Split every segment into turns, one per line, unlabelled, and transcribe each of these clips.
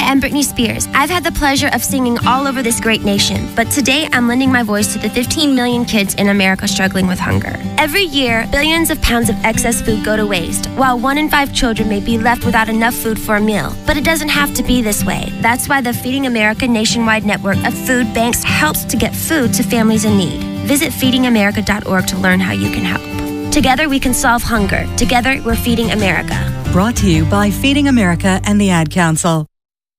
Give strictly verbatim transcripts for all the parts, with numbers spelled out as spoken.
I'm Britney Spears. I've had the pleasure of singing all over this great nation, but today I'm lending my voice to the fifteen million kids in America struggling with hunger. Every year, billions of pounds of excess food go to waste, while one in five children may be left without enough food for a meal. But it doesn't have to be this way. That's why the Feeding America nationwide network of food banks helps to get food to families in need. Visit feeding america dot org to learn how you can help. Together we can solve hunger. Together we're Feeding America.
Brought to you by Feeding America and the Ad Council.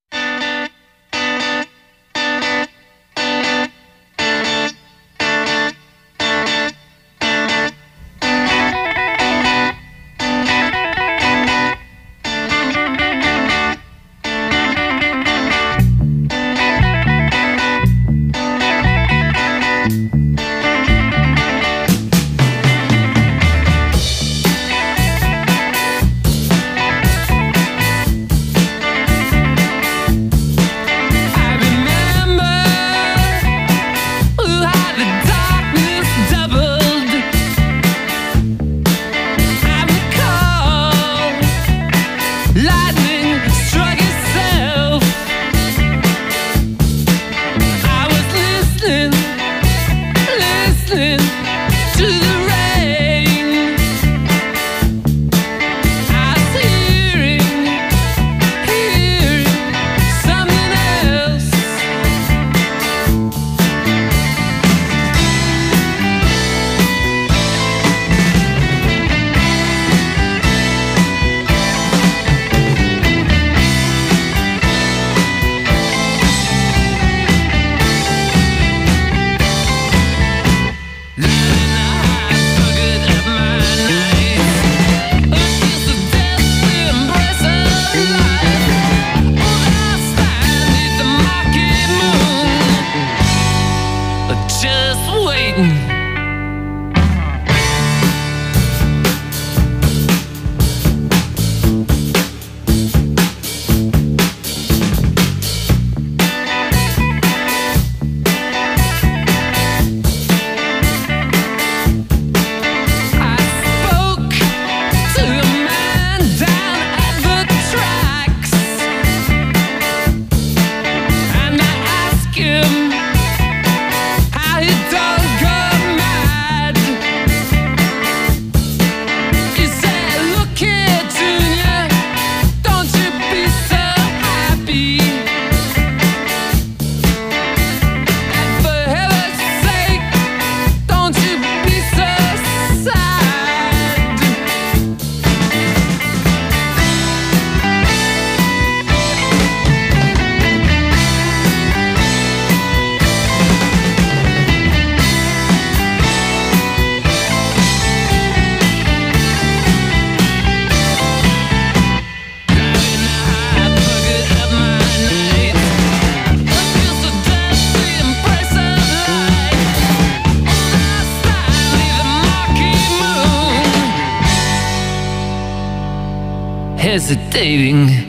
Hesitating.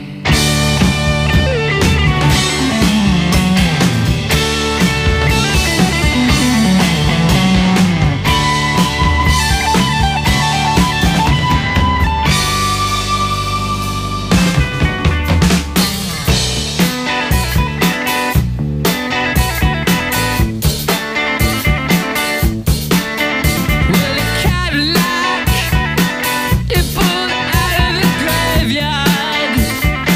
Cadillac, it pulled out of the graveyard.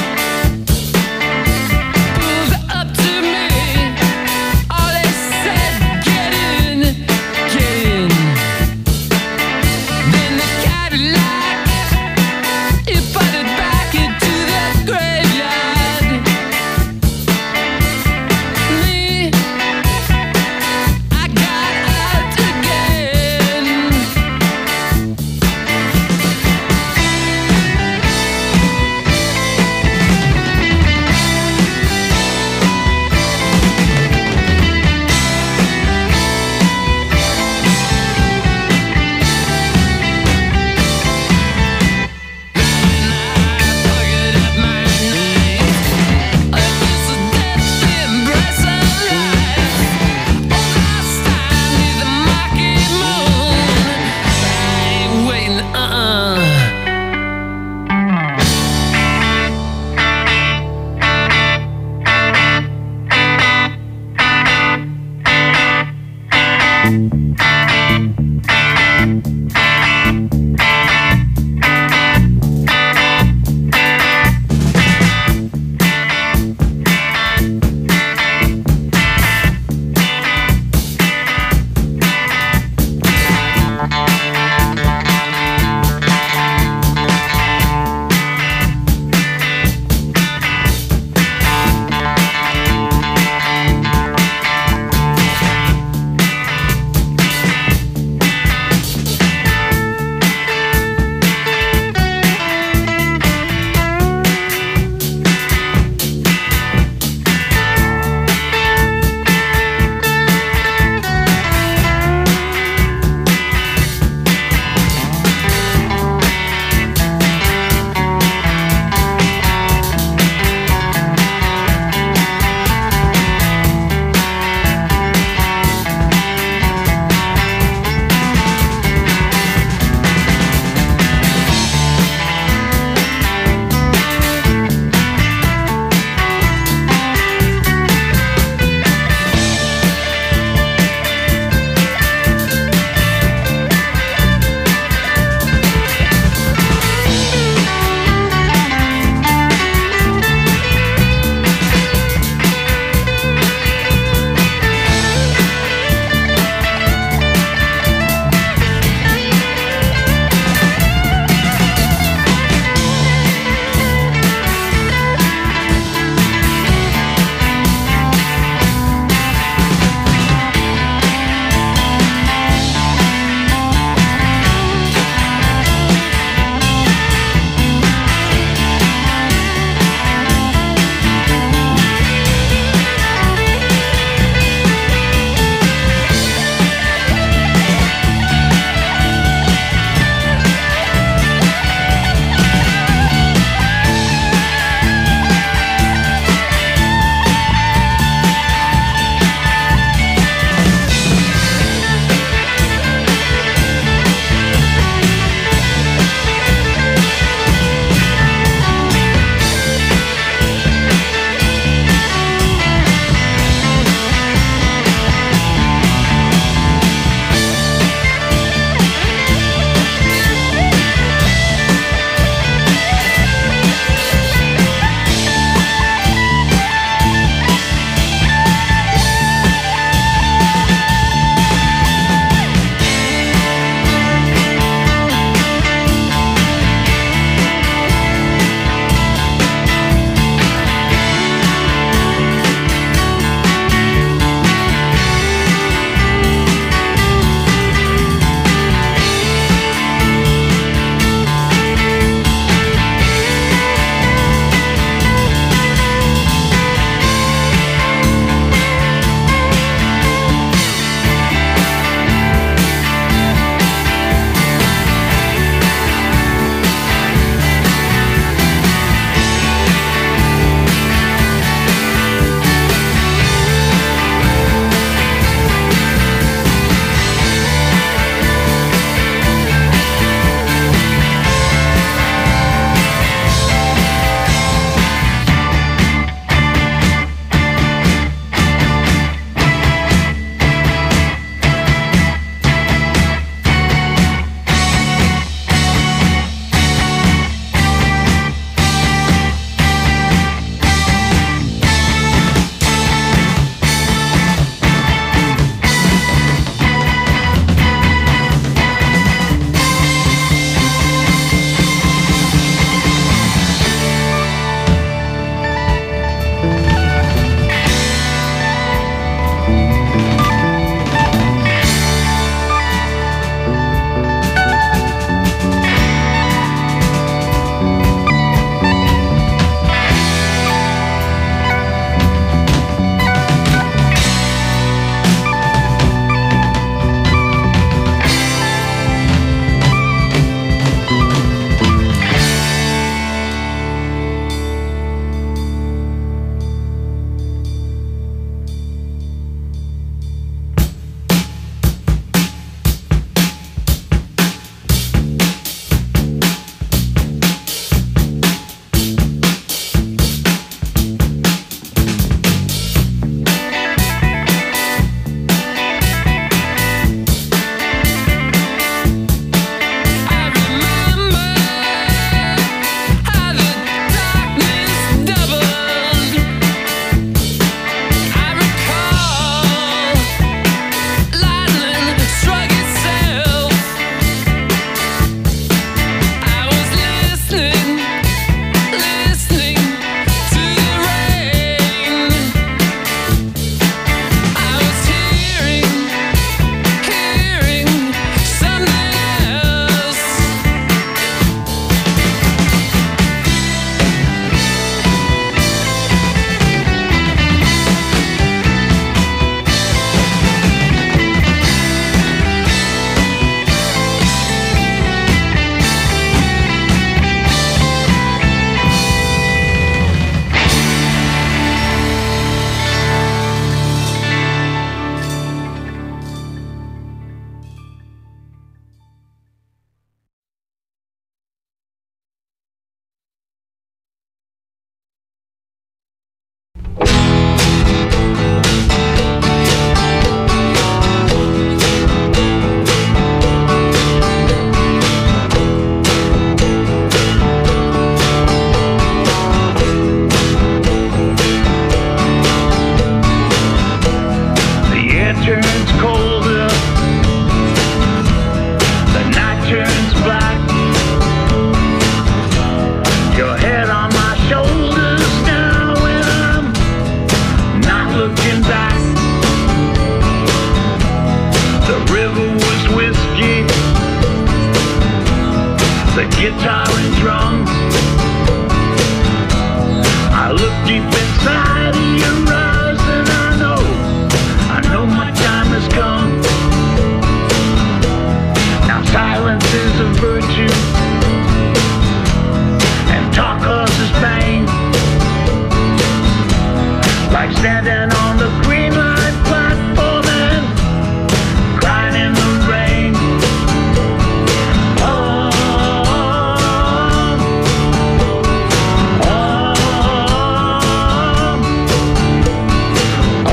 with guitar and drums. I look deep inside of your eyes and I know, I know my time has come. Now silence is a virtue and talk causes pain. Like standing on the green line platform and crying in the rain. Oh, oh, oh,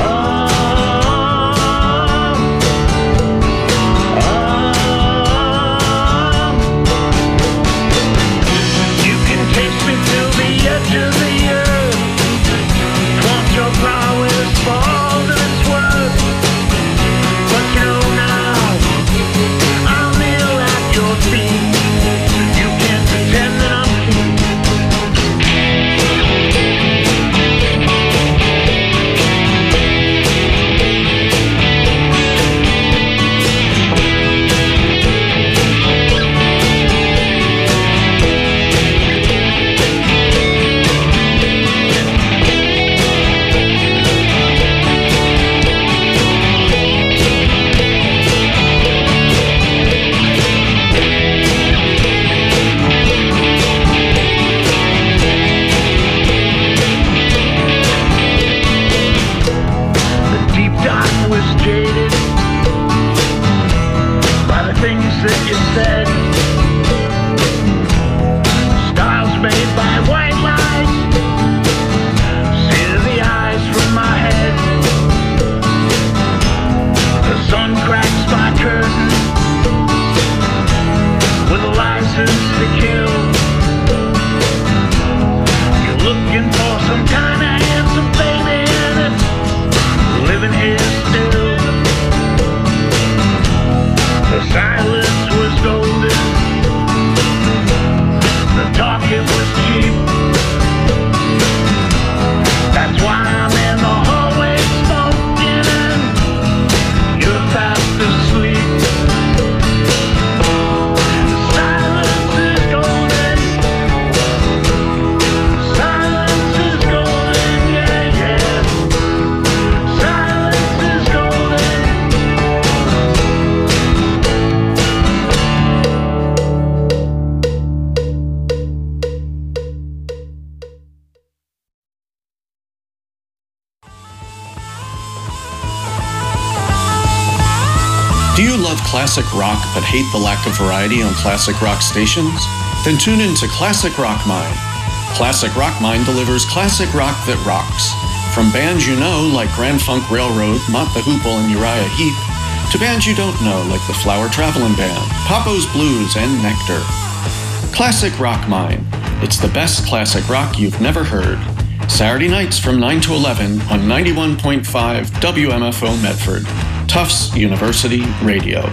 oh. You can taste me till the edge of the earth. Want your prowess for all that it's worth. But you know now, I'll kneel at your feet. You can't pretend that I'm king. The deep dark was jaded by the things that you said. Styles made by white lies sear the eyes from my head. The sun cracks my curtain with a license to kill. You're looking for some kind of handsome baby and it's living here still. The silence was golden, the talk it was cheap. That's why I'm in the hallway smoking and you're fast asleep. Silence is golden, silence is golden, yeah, yeah. Silence is golden.
Do you love classic rock but hate the lack of variety on classic rock stations? Then tune in to Classic Rock Mine. Classic Rock Mine delivers classic rock that rocks. From bands you know like Grand Funk Railroad, Mott the Hoople, and Uriah Heep, to bands you don't know like the Flower Travelin' Band, Papo's Blues, and Nectar. Classic Rock Mine. It's the best classic rock you've never heard. Saturday nights from nine to eleven on ninety-one point five W M F O Medford, Tufts University Radio.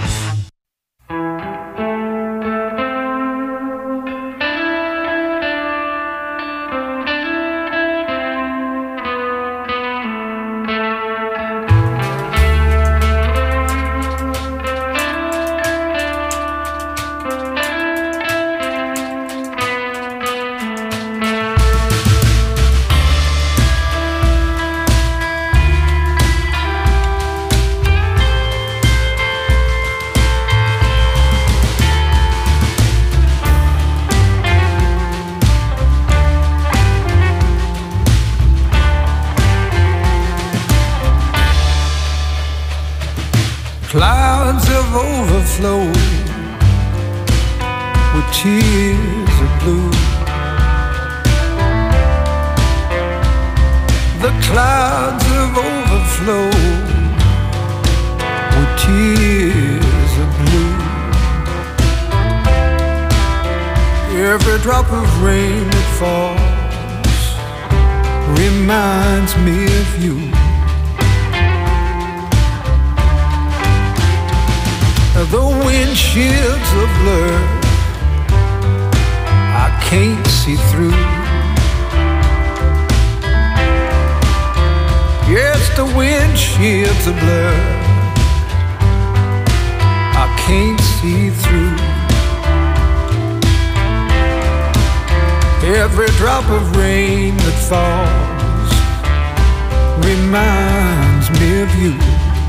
Clouds have overflowed with tears of blue. The clouds have overflowed with tears of blue. Every drop of rain that falls reminds me of you. The windshields are blurred, I can't see through. Yes, the windshields are blurred, I can't see through. Every drop of rain that falls reminds me of you.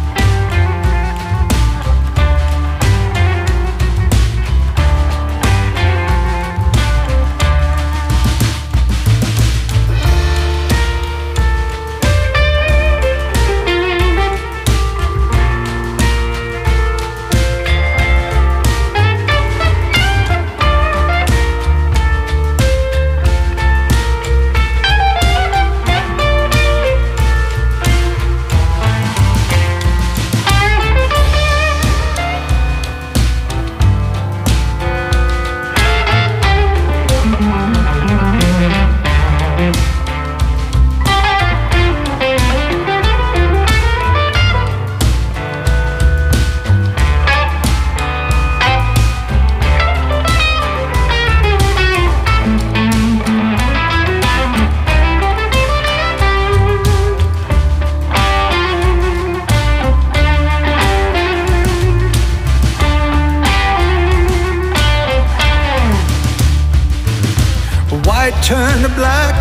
White turned to black,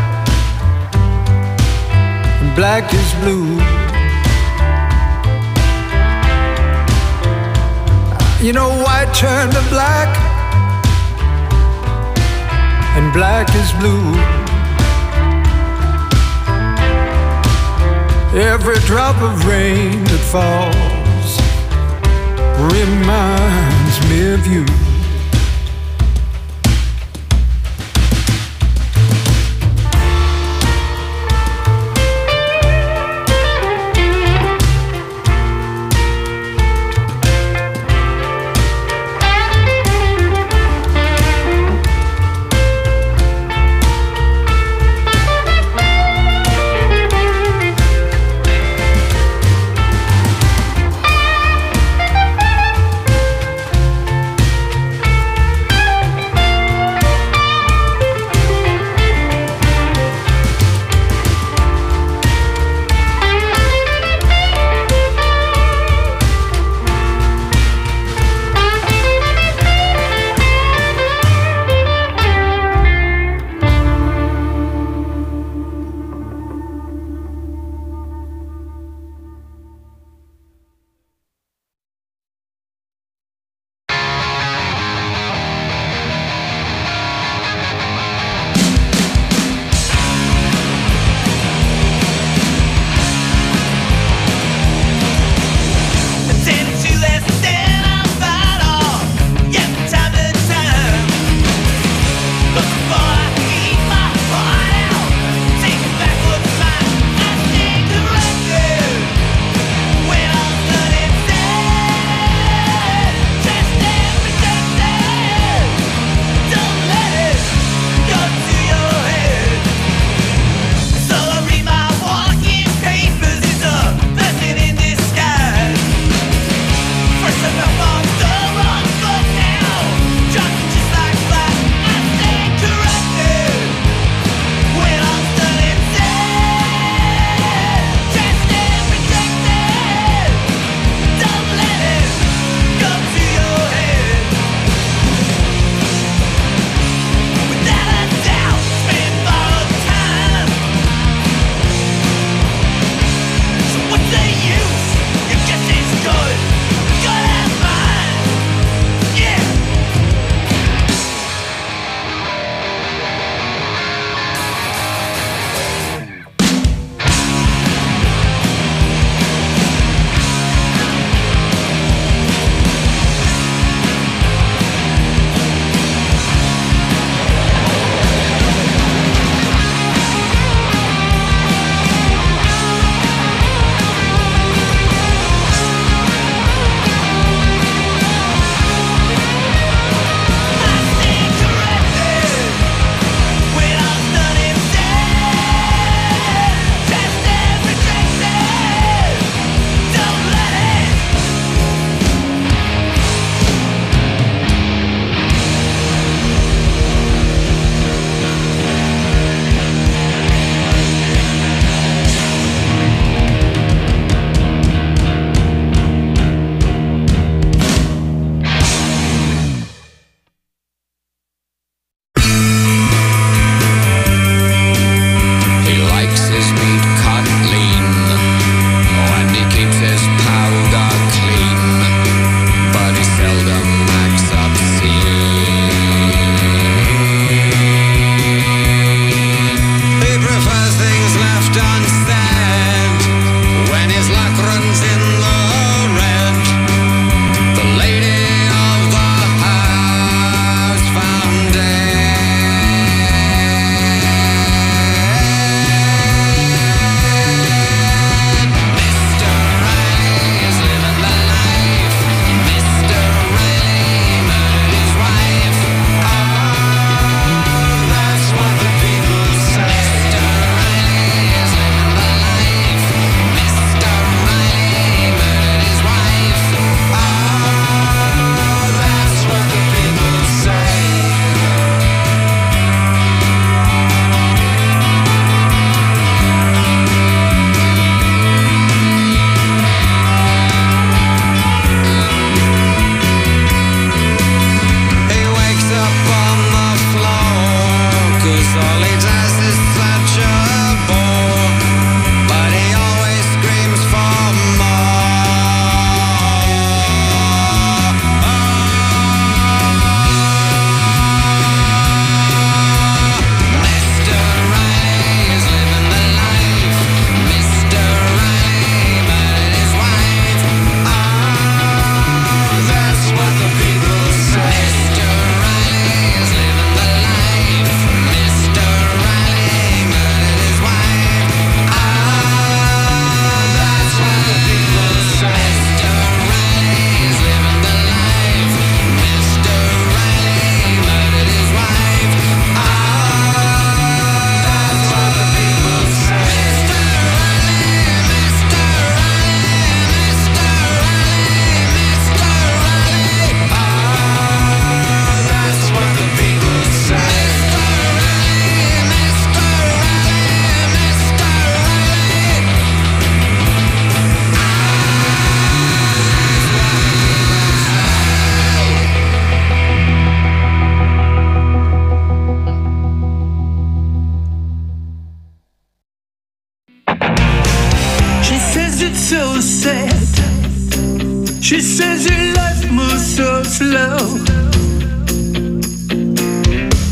and black is blue. You know, white turned to black, and black is blue. Every drop of rain that falls reminds me of you.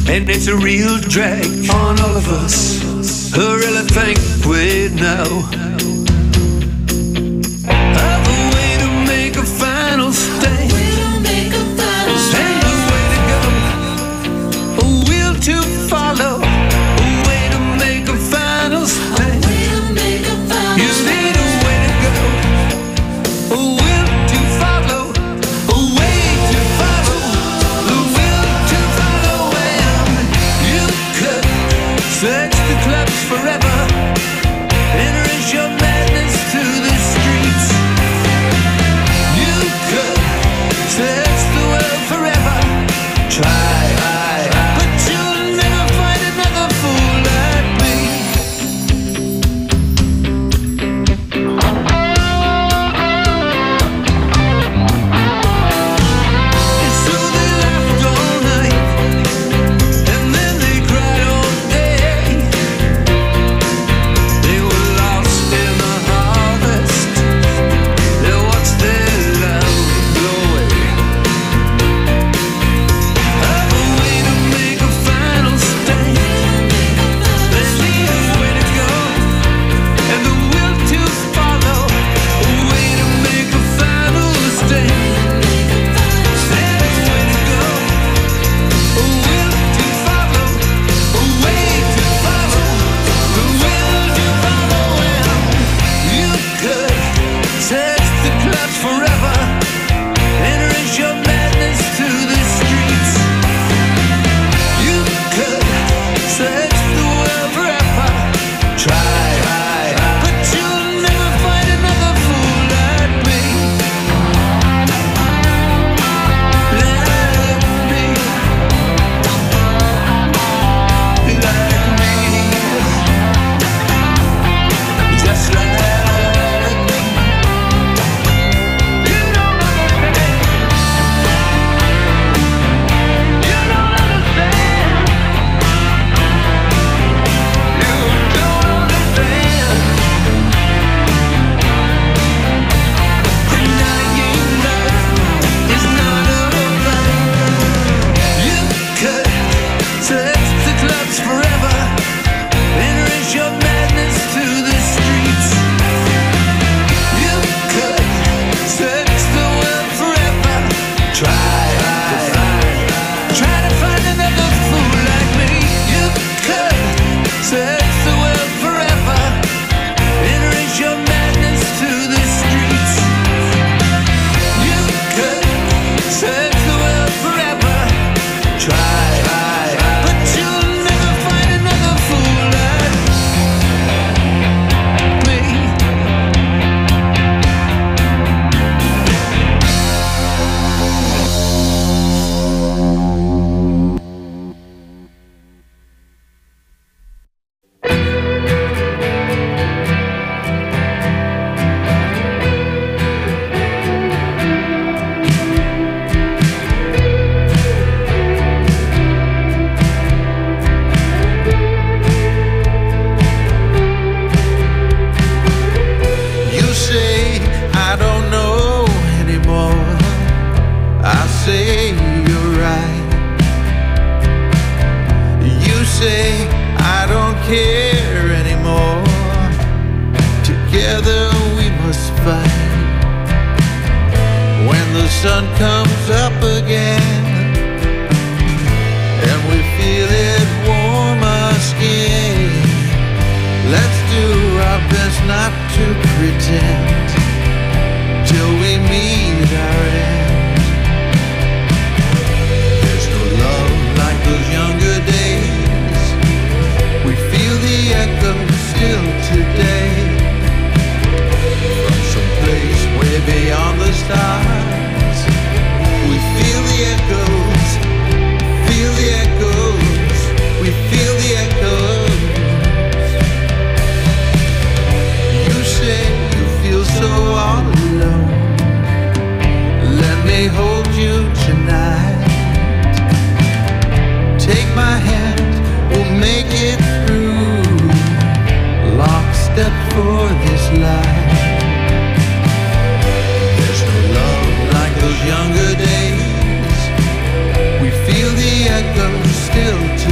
and it's a real drag on all of us. I really think we know of a way to make a final stand, and a way to go, a will to follow, a way to make a final stand. You need a way to go, a will to follow, a way to follow, the will to follow. And you could search the clubs forever, enter your madness to the streets. You could search the world forever, try, but you'll never find another fool like me. And so they laughed all night, and then they cried all day. They were lost in the harvest, they watched their love go away. Have a way to make a final stand, there's a way to go, and the will to follow, a way to make a final stand. There's a way to go, a will to follow, a way to follow, the will to follow. And you could search the clubs forever, enter your madness to the streets. You could search the world forever, try, but you'll never find another fool like me, like me, like me, just like me. You don't understand. You don't understand. You don't understand. Denying love is not over. You could search the clubs forever, enter your madness to the streets. You could search the world forever, try, try to find another fool like me. You could search the world forever, enter your madness to the streets. You could search the world forever, try, but you'll never find another fool like me. You say I don't know anymore, I say you're right. You say I don't care anymore, together we must fight. When the sun comes up again and we feel it warm our skin, let's do our best not to pretend till we meet our end. There's no love like those younger days. We feel the echo still today, from some place way beyond the stars. We feel the echoes, feel the echoes, we feel the echoes. You say you feel so all alone, let me hold you tonight. Take my hand, we'll make it through, lockstep for this life. There's no love like those younger days. We feel the echo still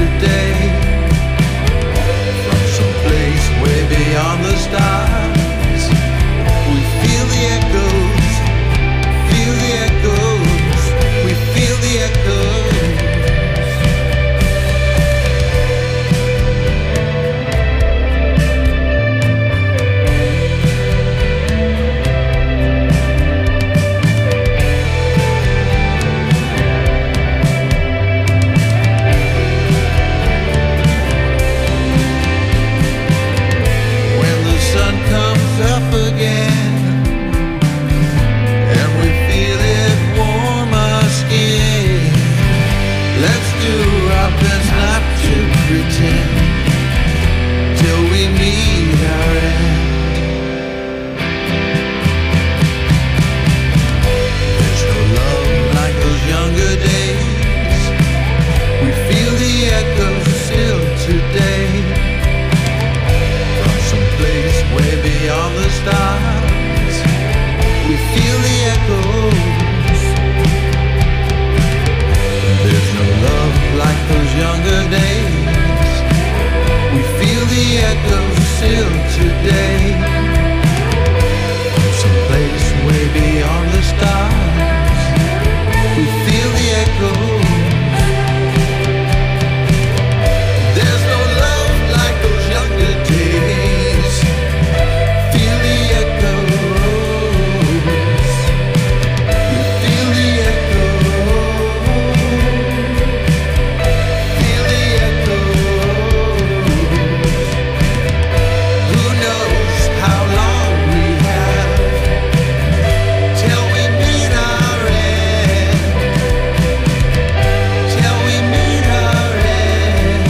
Let's do our best not to pretend till we meet our end. There's no love like those younger days. We feel the echoes still today. From some place way beyond the stars, we feel the echoes. There's no love like those younger days. We feel the echoes still today. From some place way beyond the stars, we feel the echoes. There's no love like those younger days. Feel the echoes. We feel the echoes. Feel the echoes. Who knows how long we have till we meet our end? Till we meet our end.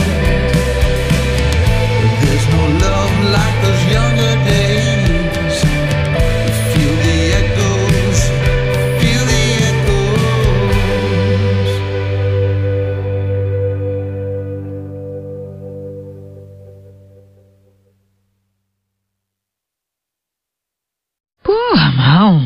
There's no love like those younger days. Feel the echoes. Feel the echoes.
Ooh, I'm home.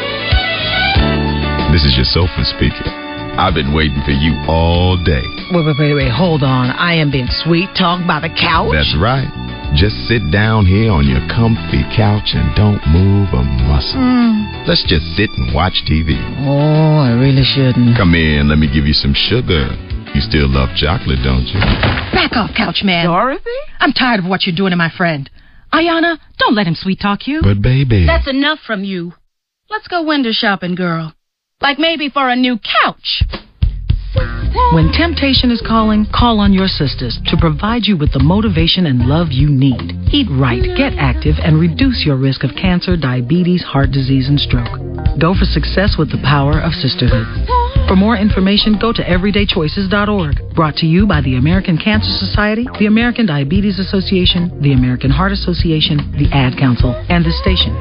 This is your sofa speaking. I've been waiting for you all day.
Wait, wait, wait, wait, hold on. I am being sweet talked by the couch.
That's right. Just sit down here on your comfy couch and don't move a muscle.
Mm.
Let's just sit and watch T V.
Oh, I really shouldn't.
Come in, let me give you some sugar. You still love chocolate, don't you?
Back off, couch man.
Dorothy?
I'm tired of what you're doing to my friend. Ayana, don't let him sweet talk you.
But baby.
That's enough from you. Let's go window shopping, girl. Like maybe for a new couch.
When temptation is calling, call on your sisters to provide you with the motivation and love you need. Eat right, get active, and reduce your risk of cancer, diabetes, heart disease, and stroke. Go for success with the power of sisterhood. For more information, go to everyday choices dot org. Brought to you by the American Cancer Society, the American Diabetes Association, the American Heart Association, the Ad Council, and this station.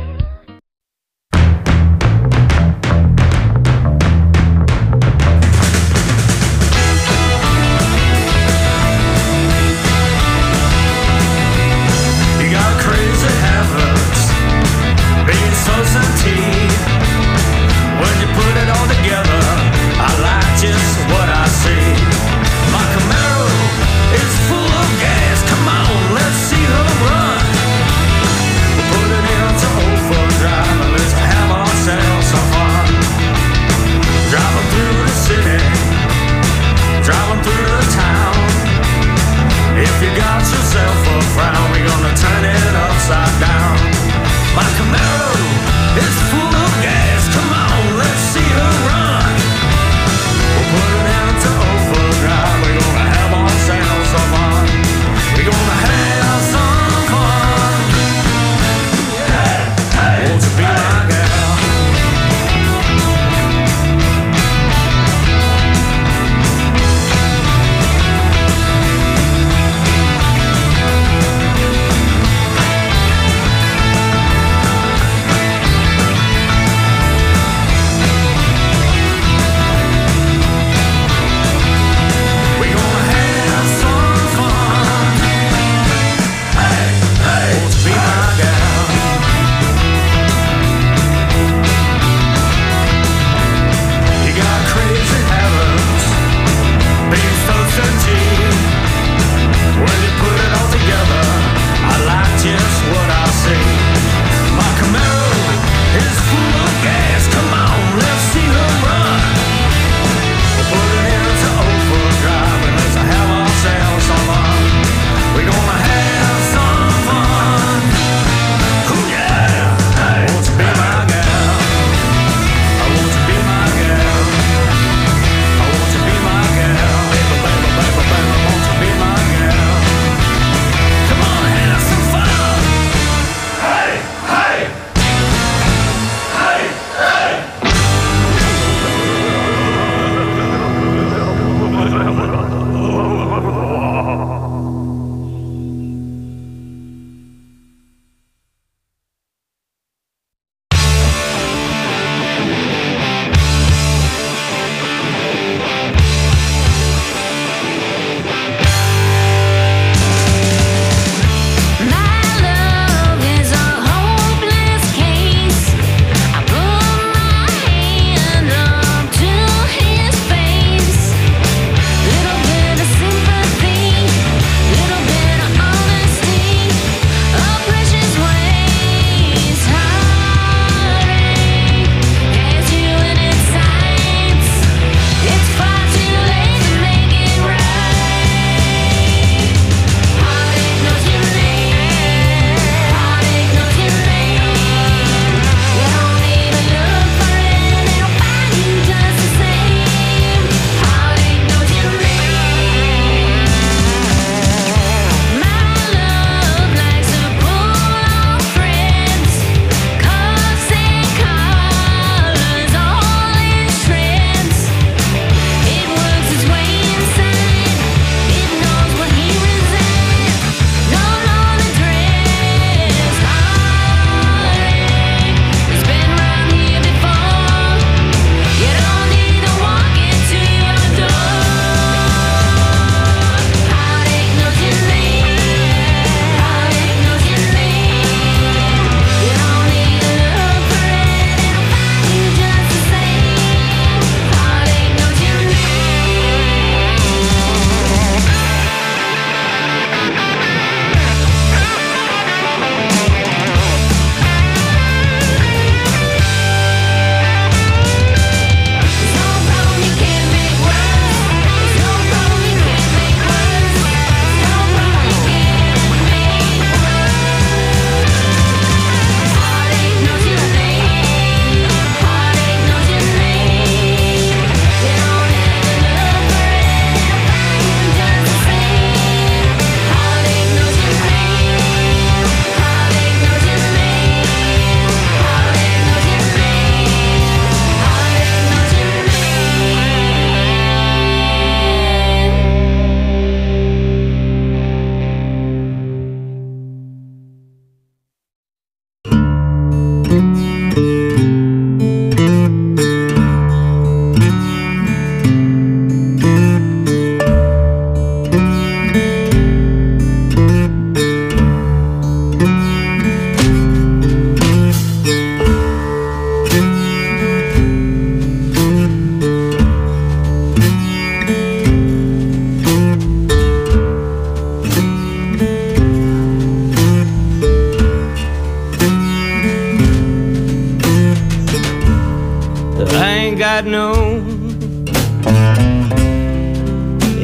You got crazy habits, being so sentient. When you put it all together, I like just what I see. My Camaro is full of gas. Come on, let's see her run. Put it into overdrive and let's have ourselves some fun. Driving through the city, driving through the town. If you got yourself a frown, we're gonna turn it upside down. My Camaro is full of gas. Come on, let's see her run. We'll put it into overdrive. We're gonna have ourselves some fun. We're gonna have some fun. Hey, hey, won't you be my girl?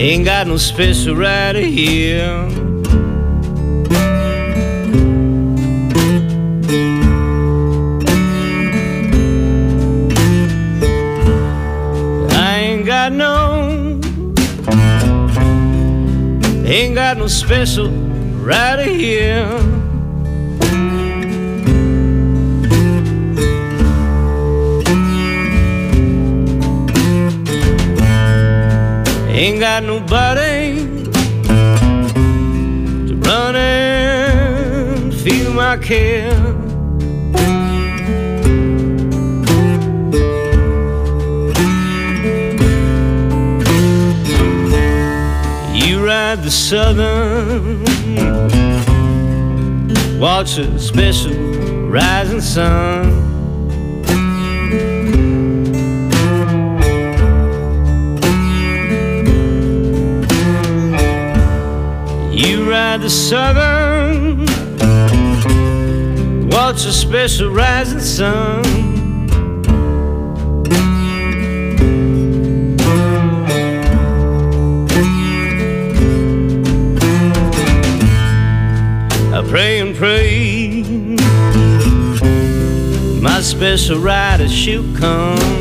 Ain't got no special rider here. I ain't got no, ain't got no special rider here. Ain't got nobody to run and feel my care. You ride the southern, watch a special rising sun. You ride the southern, watch a special rising sun. I pray and pray my special rider she'll come.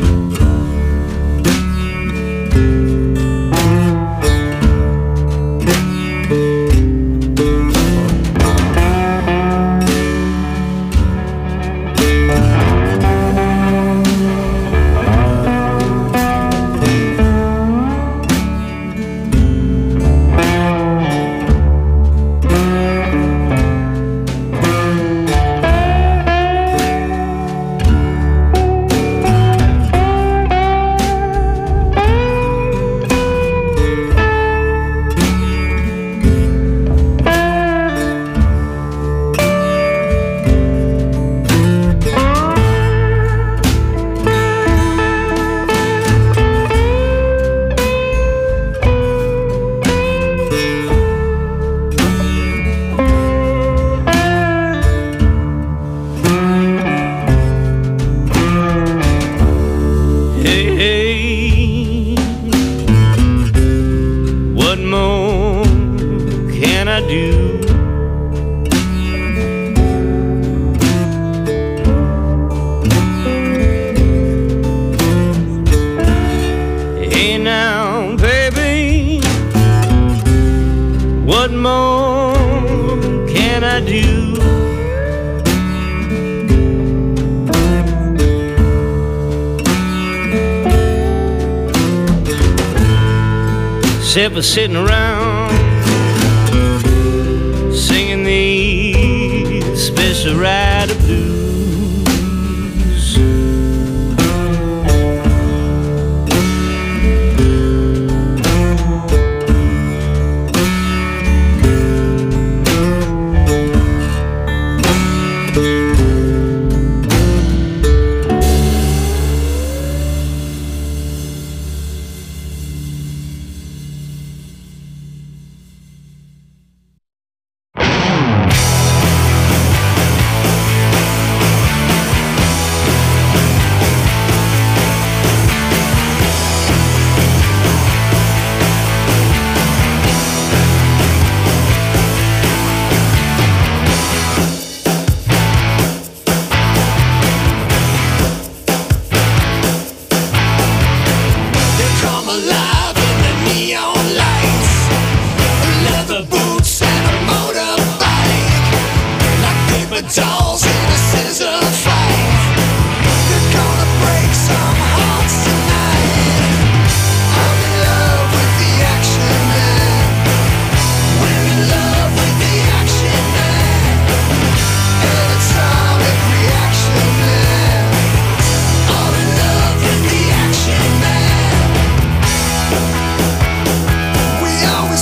Except for sitting around singing these special rider blues.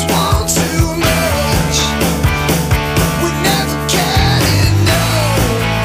Never can enough.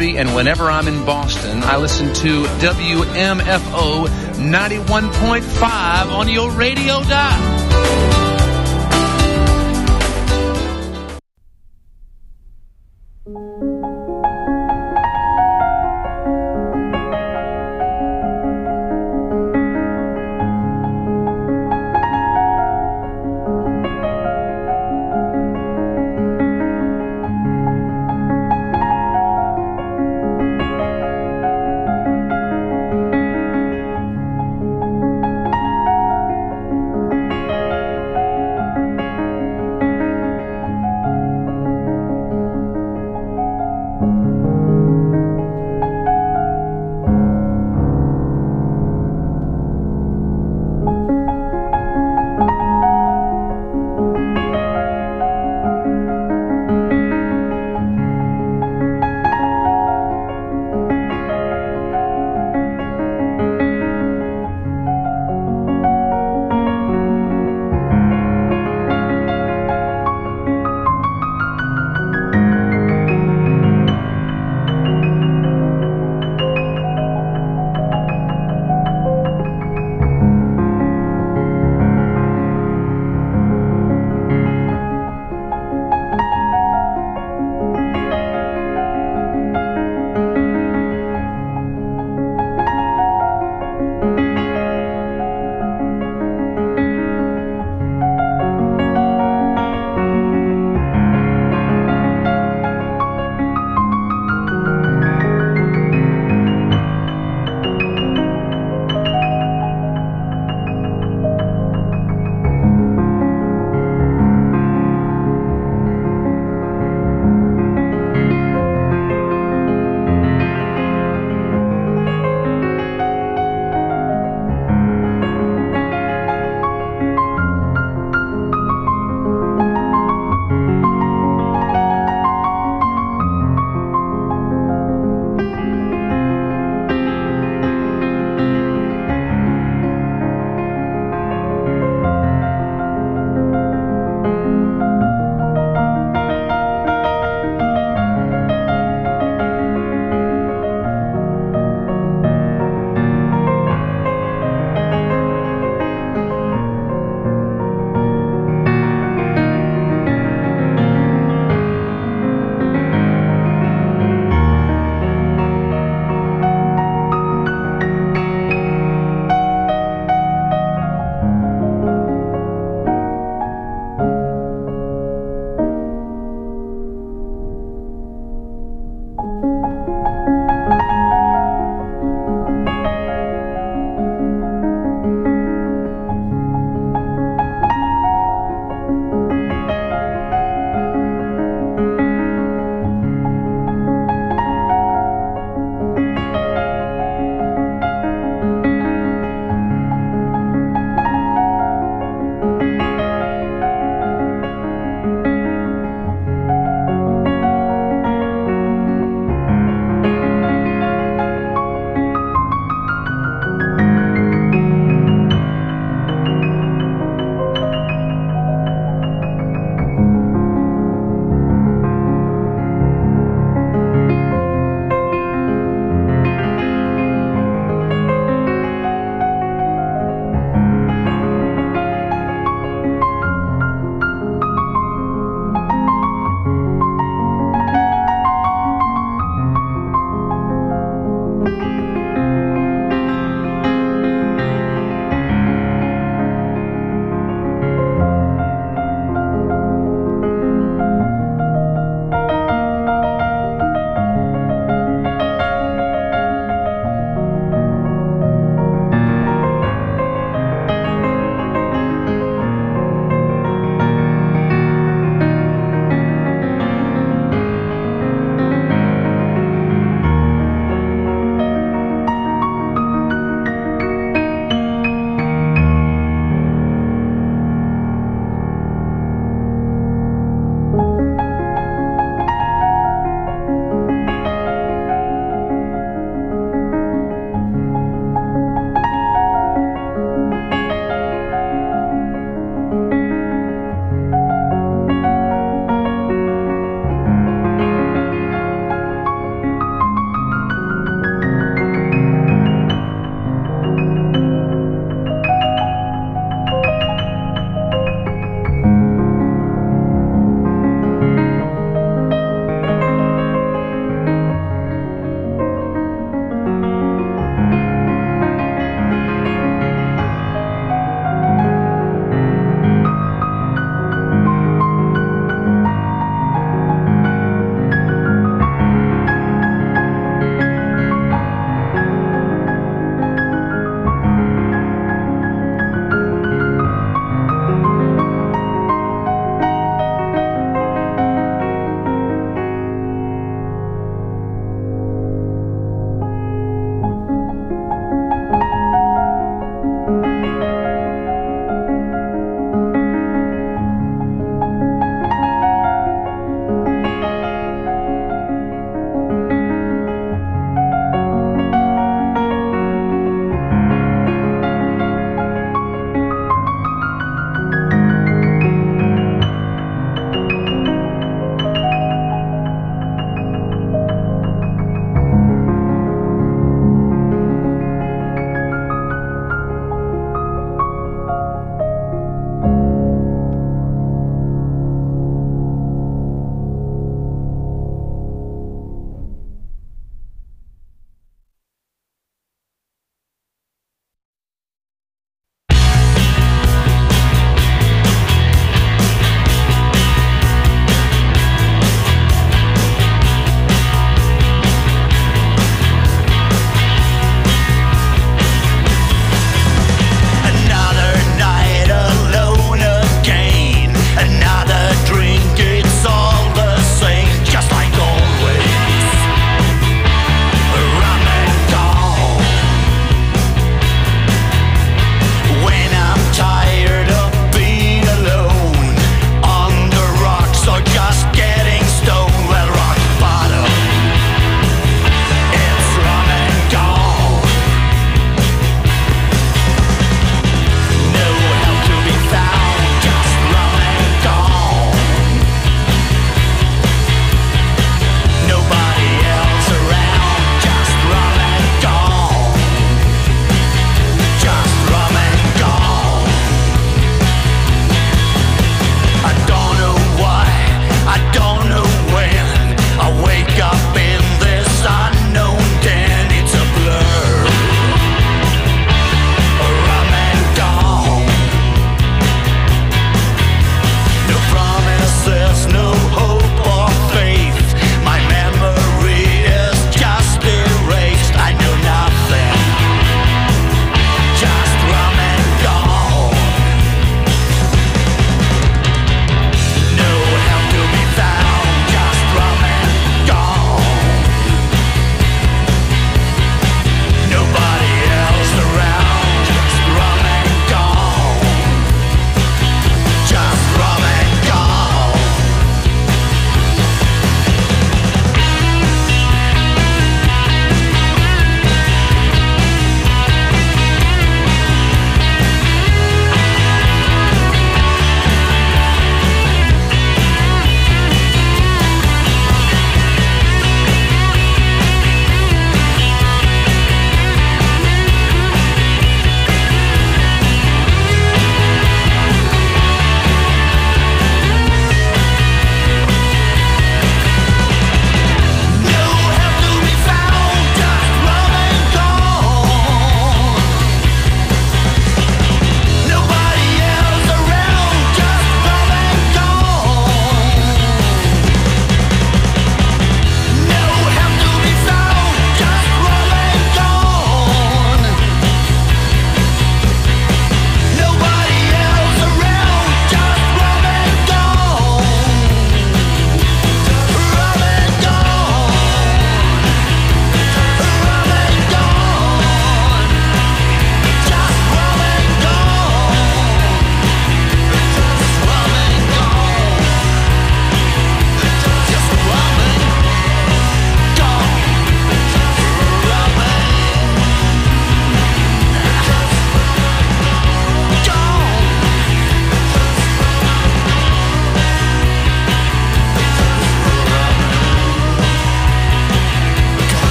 Mississippi, and whenever I'm in Boston, I listen to W M F O ninety-one point five on your radio dial.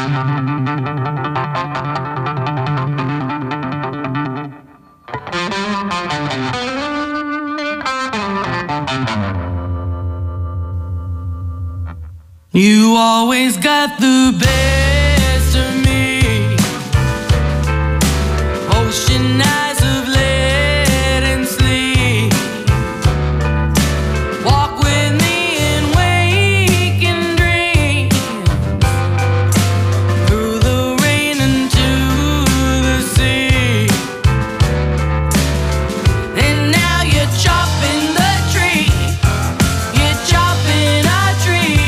You always got the best of me. Ocean eyes of lead and sleep. Walk with me and wake and dream. Through the rain into the sea. And now you're chopping the tree. You're chopping a tree.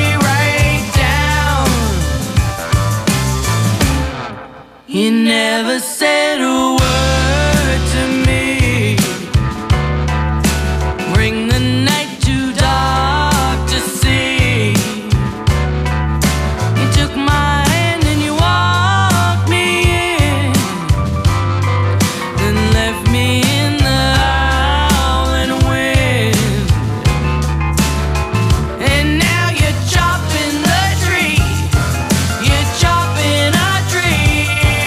You never said a word to me. Bring the night too dark to see. You took my hand and you walked me in, then left me in the howling wind. And now you're chopping the tree. You're chopping a tree.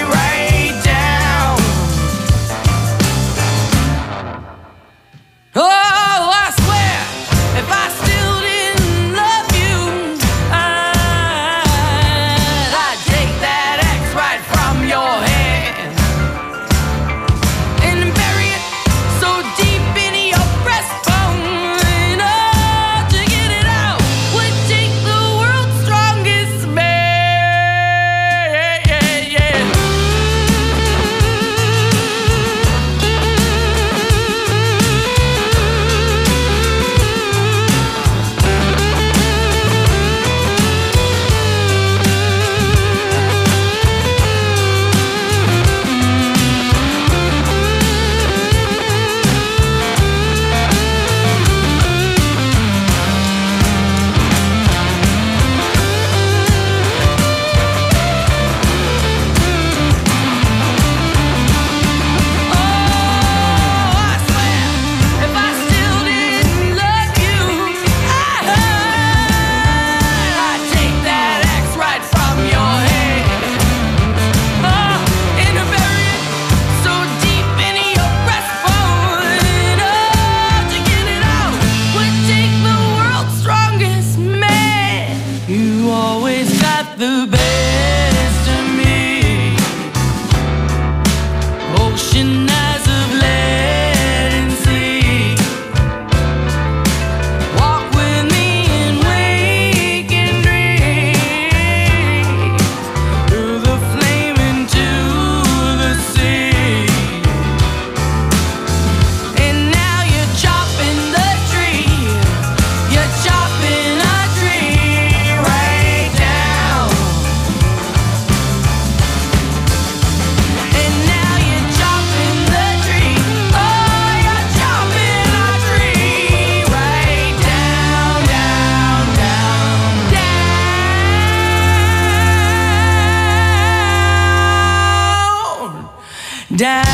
Oh, I swear, if I still didn't love you, I'd, I'd take that axe right from your hand and bury it so deep in your breastbone. Oh, to get it out would take the world's strongest man. Yeah, yeah. The best of me. Ocean eyes of lead and sleep. Walk with me and wake and dream. Through the flame into the sea. And now you're chopping the tree. You're chopping a tree right down. And now you're chopping the tree. Oh, you're chopping a tree right down, down, down, down, down.